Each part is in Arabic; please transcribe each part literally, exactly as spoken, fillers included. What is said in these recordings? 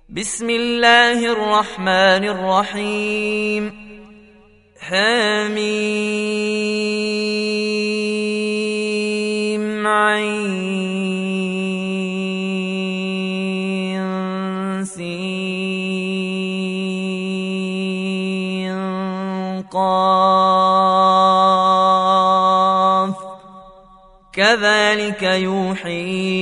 بسم الله الرحمن الرحيم حميم عين سين قاف كذلك يوحي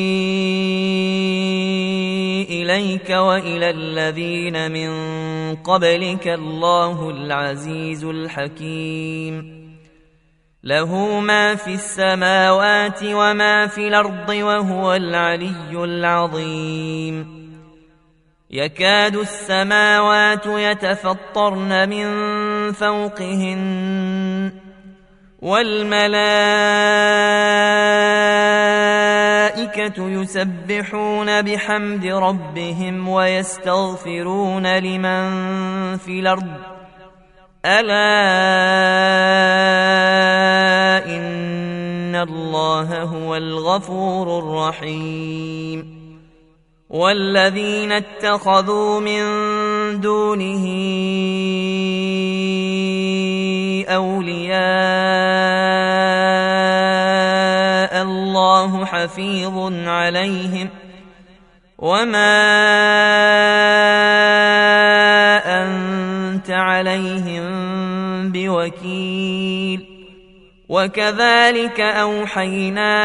إليك وإلى الذين من قبلك الله العزيز الحكيم له ما في السماوات وما في الأرض وهو العلي العظيم يكاد السماوات يتفطرن من فوقهن والملائكة يسبحون بحمد ربهم ويستغفرون لمن في الأرض ألا إن الله هو الغفور الرحيم والذين اتخذوا من دونه أولياء الله حفيظ عليهم وما أنت عليهم بوكيل وكذلك أوحينا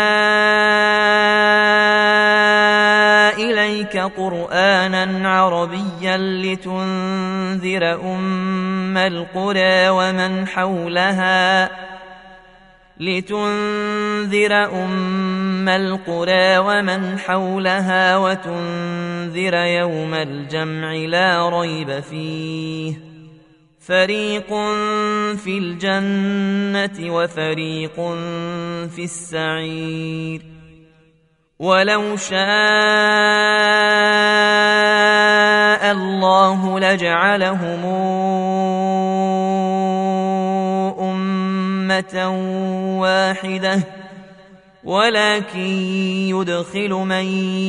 إليك قرآنا عربيا لتنذر أم القرى ومن حولها لتنذر أم القرى ومن حولها وتنذر يوم الجمع لا ريب فيه فريق في الجنة وفريق في السعير ولو شاء الله لجعلهم أمة واحدة ولكن يدخل من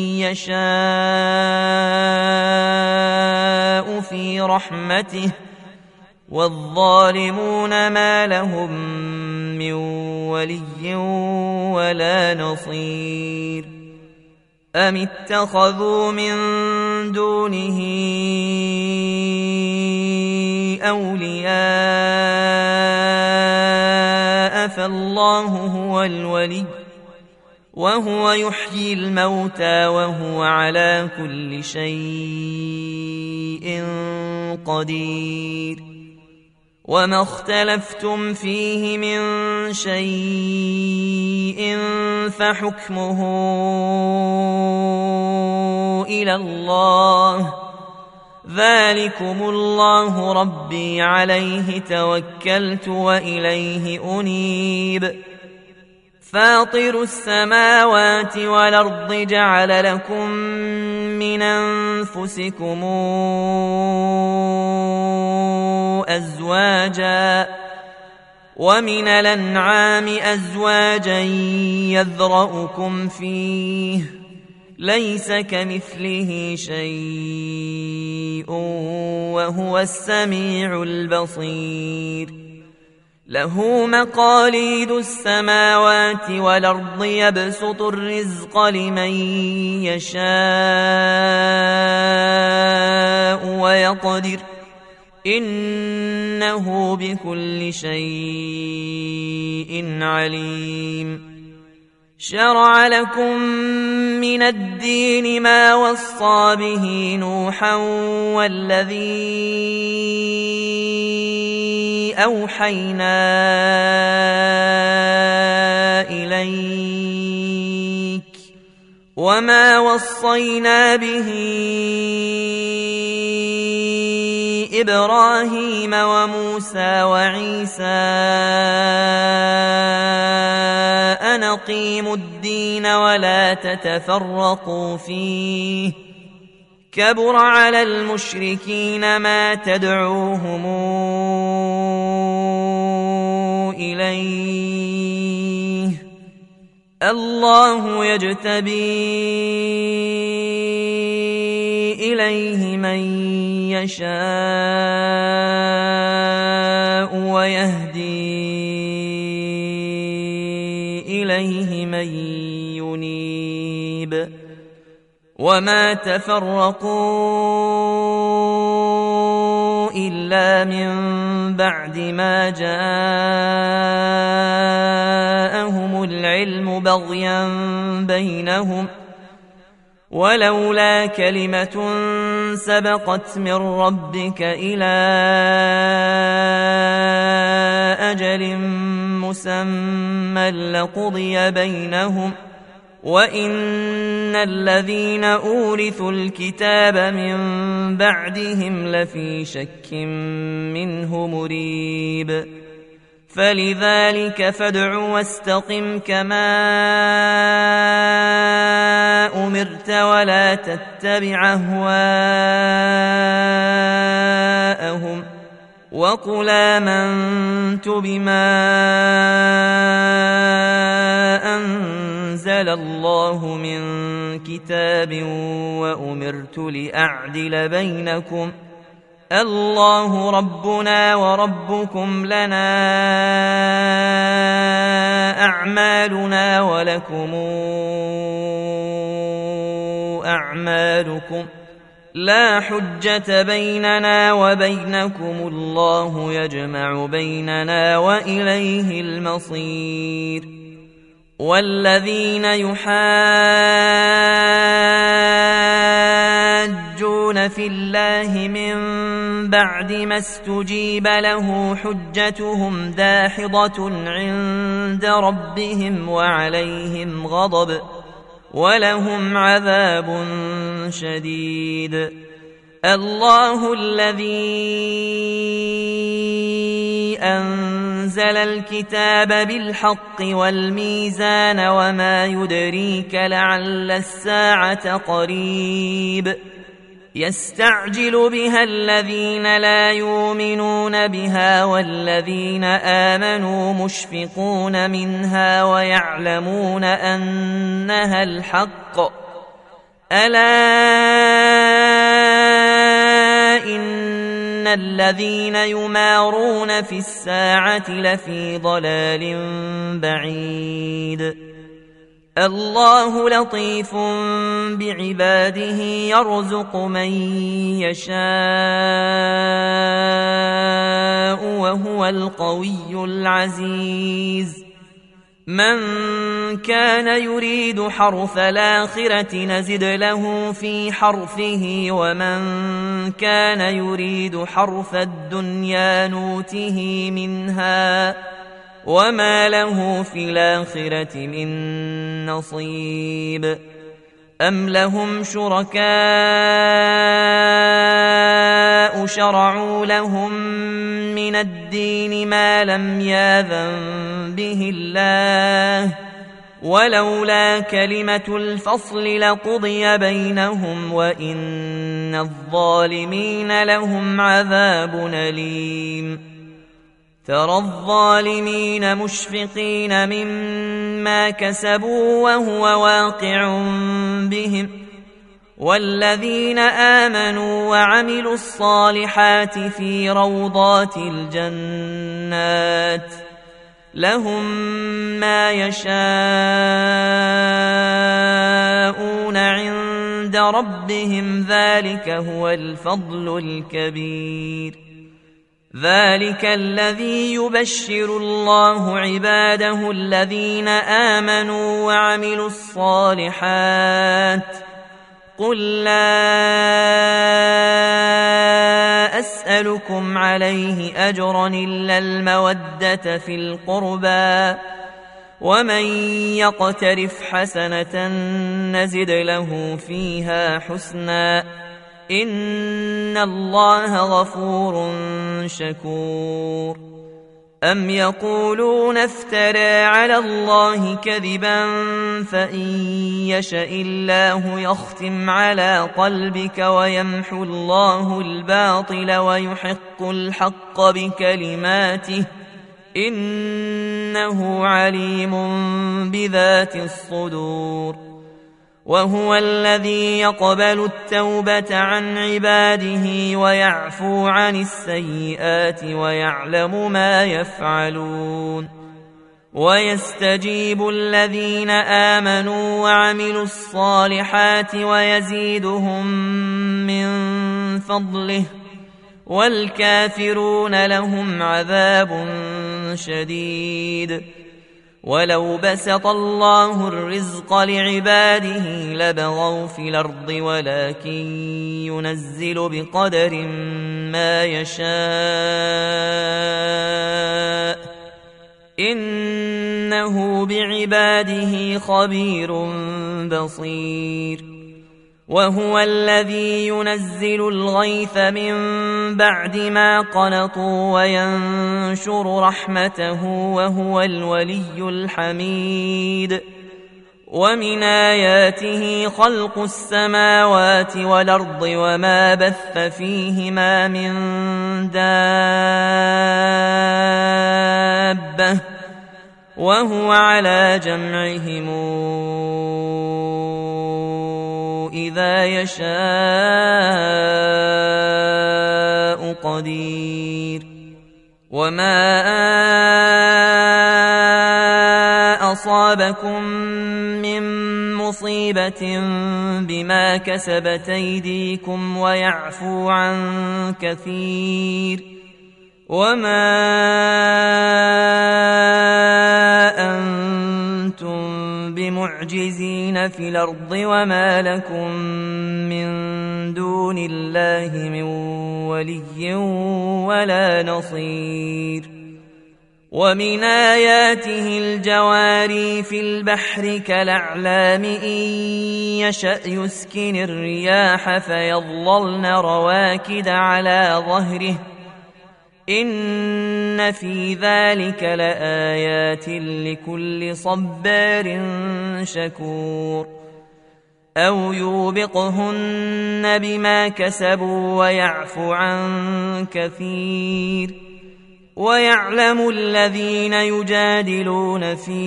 يشاء في رحمته والظالمون ما لهم من ولي ولا نصير أم اتخذوا من دونه أولياء فالله هو الولي وهو يحيي الموتى وهو على كل شيء قدير وما اختلفتم فيه من شيء فحكمه إلى الله ذلكم الله ربي عليه توكلت وإليه أنيب فاطر السماوات والأرض جعل لكم من أنفسكم أزواجا ومن الأنعام أزواجا يذرأكم فيه ليس كمثله شيء وهو السميع البصير له مقاليد السماوات والأرض يبسط الرزق لمن يشاء ويقدر إنه بكل شيء عليم شرع لكم من الدين ما وصى به نوحا والذي أوحينا إليك وما وصينا به إبراهيم وموسى وعيسى أن أقيموا الدين ولا تتفرقوا فيه كبر على المشركين ما تدعوهم إليه الله يجتبي إليه من يشاء ويهدي إليه من ينيب وما تفرقوا إلا من بعد ما جاءهم العلم بغيا بينهم ولولا كلمة سبقت من ربك إلى أجل مسمى لقضي بينهم وإن الذين أورثوا الكتاب من بعدهم لفي شك منه مريب فلذلك فادع واستقم كما أمرت ولا تتبع أهواءهم وقل آمنت بما أنزل الله من كتاب وأمرت لأعدل بينكم الله ربنا وربكم لنا أعمالنا ولكم أعمالكم لا حجة بيننا وبينكم الله يجمع بيننا وإليه المصير والذين يحاجون في الله من بعد ما استجيب له حجتهم داحضة عند ربهم وعليهم غضب ولهم عذاب شديد الله الذي أنزل الكتاب بالحق والميزان وما يدريك لعل الساعة قريب يستعجل بها الذين لا يؤمنون بها والذين آمنوا مشفقون منها ويعلمون أنها الحق ألا إن الذين يمارون في الساعة لفي ضلال بعيد الله لطيف بعباده يرزق من يشاء وهو القوي العزيز من كان يريد حرث الآخرة نزد له في حرثه ومن كان يريد حرث الدنيا نوته منها وما له في الآخرة من نصيب أم لهم شركاء شرعوا لهم من الدين ما لم يأذن به الله ولولا كلمة الفصل لقضي بينهم وإن الظالمين لهم عذاب أليم ترى الظالمين مشفقين مما كسبوا وهو واقع بهم والذين آمنوا وعملوا الصالحات في روضات الجنات لهم ما يشاءون عند ربهم ذلك هو الفضل الكبير ذلك الذي يبشر الله عباده الذين آمنوا وعملوا الصالحات قل لا أسألكم عليه أجرا إلا المودة في القربى ومن يقترف حسنة نزد له فيها حسنا إن الله غفور شكور أم يقولون افترى على الله كذبا فإن يشأ الله يختم على قلبك ويمحو الله الباطل ويحق الحق بكلماته إنه عليم بذات الصدور وهو الذي يقبل التوبة عن عباده ويعفو عن السيئات ويعلم ما يفعلون ويستجيب الذين آمنوا وعملوا الصالحات ويزيدهم من فضله والكافرون لهم عذاب شديد ولو بسط الله الرزق لعباده لبغوا في الأرض ولكن ينزل بقدر ما يشاء إنه بعباده خبير بصير وهو الذي ينزل الغيث من بعد ما قنطوا وينشر رحمته وهو الولي الحميد ومن آياته خلق السماوات والأرض وما بث فيهما من دابة وهو على جمعهم إذا يشاء قدير وما أصابكم من مصيبة بما كسبت أيديكم ويعفو عن كثير وما أنتم بمعجزين في الأرض وما لكم من دون الله من ولي ولا نصير ومن آياته الجواري في البحر كالأعلام إن يشأ يسكن الرياح فيظللن رواكد على ظهره إن في ذلك لآيات لكل صبار شكور أو يوبقهن بما كسبوا ويعفو عن كثير ويعلم الذين يجادلون في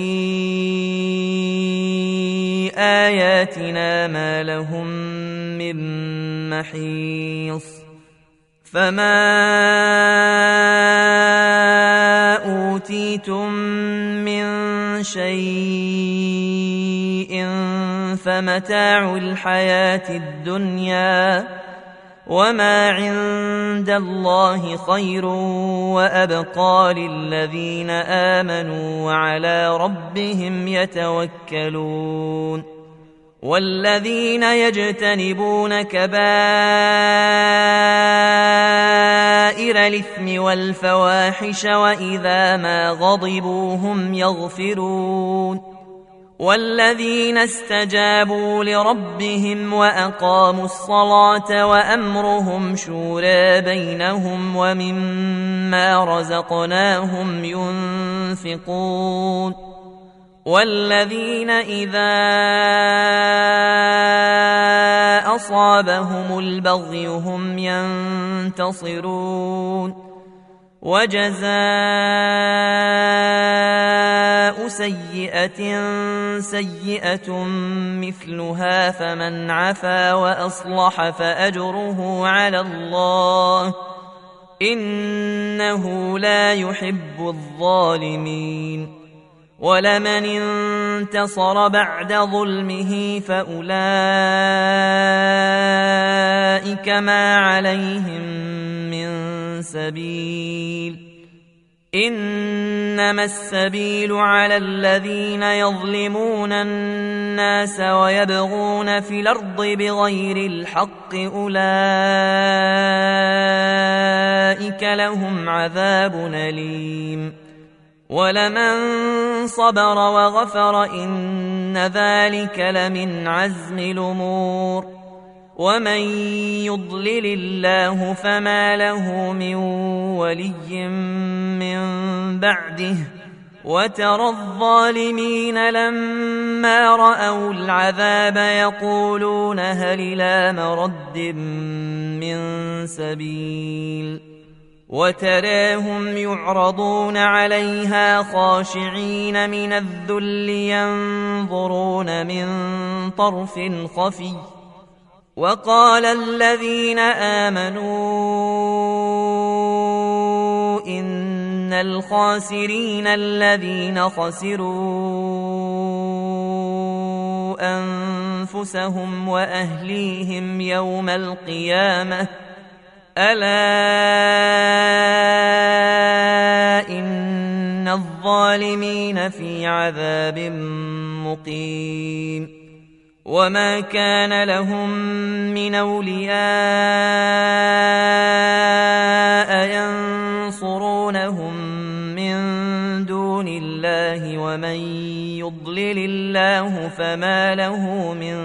آياتنا ما لهم من محيص فما أوتيتم من شيء فمتاع الحياة الدنيا وما عند الله خير وأبقى للذين آمنوا وعلى ربهم يتوكلون والذين يجتنبون كبائر الإثم والفواحش وإذا ما غضبوا هم يغفرون والذين استجابوا لربهم وأقاموا الصلاة وأمرهم شورى بينهم ومما رزقناهم ينفقون والذين إذا أصابهم البغي هم ينتصرون وجزاء سيئة سيئة مثلها فمن عفا وأصلح فأجره على الله إنه لا يحب الظالمين ولمن انتصر بعد ظلمه فأولئك ما عليهم من سبيل إنما السبيل على الذين يظلمون الناس ويبغون في الأرض بغير الحق أولئك لهم عذاب أليم ولمن صبر وغفر إن ذلك لمن عزم الأمور ومن يضلل الله فما له من ولي من بعده وترى الظالمين لما رأوا العذاب يقولون هل إلى مرد من سبيل وتراهم يعرضون عليها خاشعين من الذل ينظرون من طرف خفي وقال الذين آمنوا إن الخاسرين الذين خسروا أنفسهم وأهليهم يوم القيامة ألا إن الظالمين في عذاب مقيم وما كان لهم من أولياء ينصرونهم من دون الله ومن يضلل الله فما له من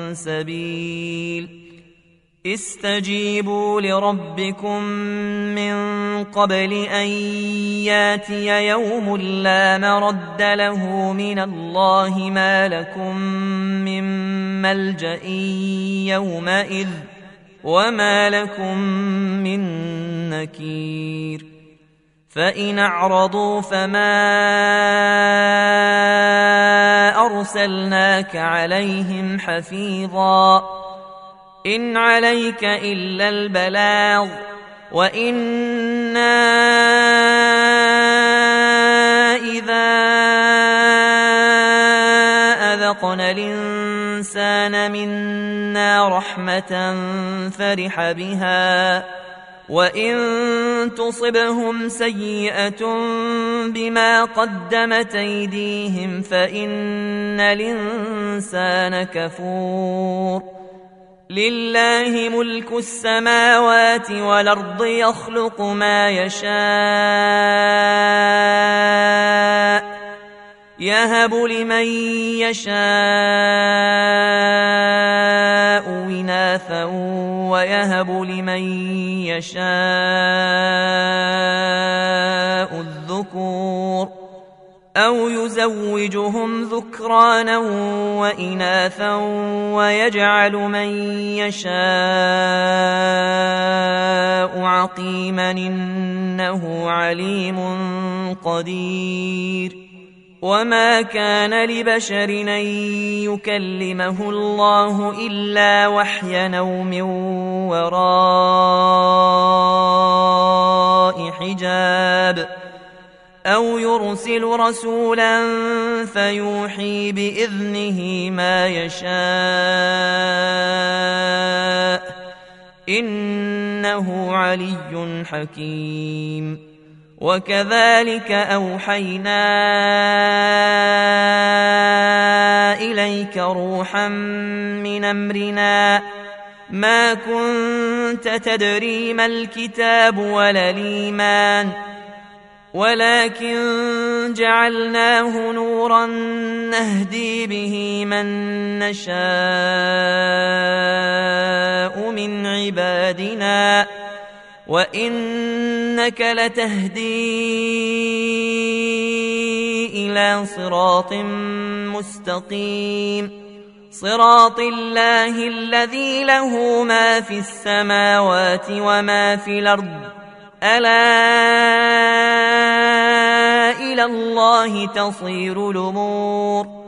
سبيل استجيبوا لربكم من قبل أن ياتي يوم لا مرد له من الله ما لكم من ملجأ يومئذ وما لكم من نكير فإن أعرضوا فما أرسلناك عليهم حفيظا إن عليك إلا البلاغ وإنا إذا أذقنا الإنسان منا رحمة فرح بها وإن تصبهم سيئة بما قدمت أيديهم فإن الإنسان كفور لله ملك السماوات والأرض يخلق ما يشاء يهب لمن يشاء إناثا ويهب لمن يشاء الذكور أو يزوجهم ذكرانا وإناثا ويجعل من يشاء عقيما إنه عليم قدير وما كان لبشر أن يكلمه الله إلا وحيا أو من وراء حجاب أو يرسل رسولا فيوحي بإذنه ما يشاء إنه علي حكيم وكذلك أوحينا إليك روحا من أمرنا ما كنت تدري ما الكتاب ولا الإيمان ولكن جعلناه نورا نهدي به من نشاء من عبادنا وإنك لتهدي إلى صراط مستقيم صراط الله الذي له ما في السماوات وما في الأرض ألا إلى الله تصير الأمور